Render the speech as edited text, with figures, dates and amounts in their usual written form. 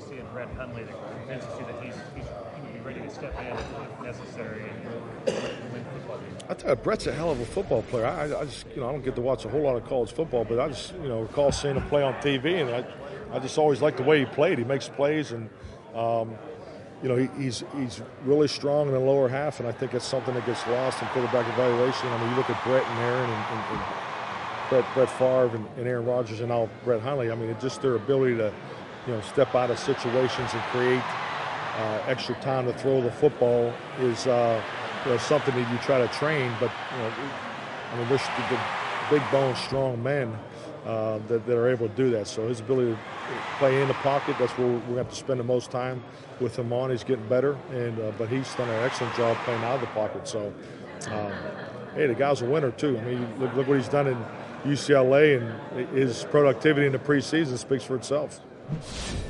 see in Brett Hundley that convinces you that he would be ready to step in if necessary and win football games? I tell you, Brett's a hell of a football player. I just, I don't get to watch a whole lot of college football, but I just, recall seeing him play on TV, and I just always liked the way he played. He makes plays, and he's really strong in the lower half, and I think that's something that gets lost in quarterback evaluation. I mean, you look at Brett and Aaron and Brett Favre and Aaron Rodgers and now Brett Hundley. I mean, it's just their ability to, step out of situations and create extra time to throw the football is, something that you try to train. But, there's the big bone, strong men that are able to do that. So his ability to play in the pocket, that's where we're going to have to spend the most time with him on. He's getting better, but he's done an excellent job playing out of the pocket. So, hey, the guy's a winner too. I mean, look what he's done in UCLA, and his productivity in the preseason speaks for itself.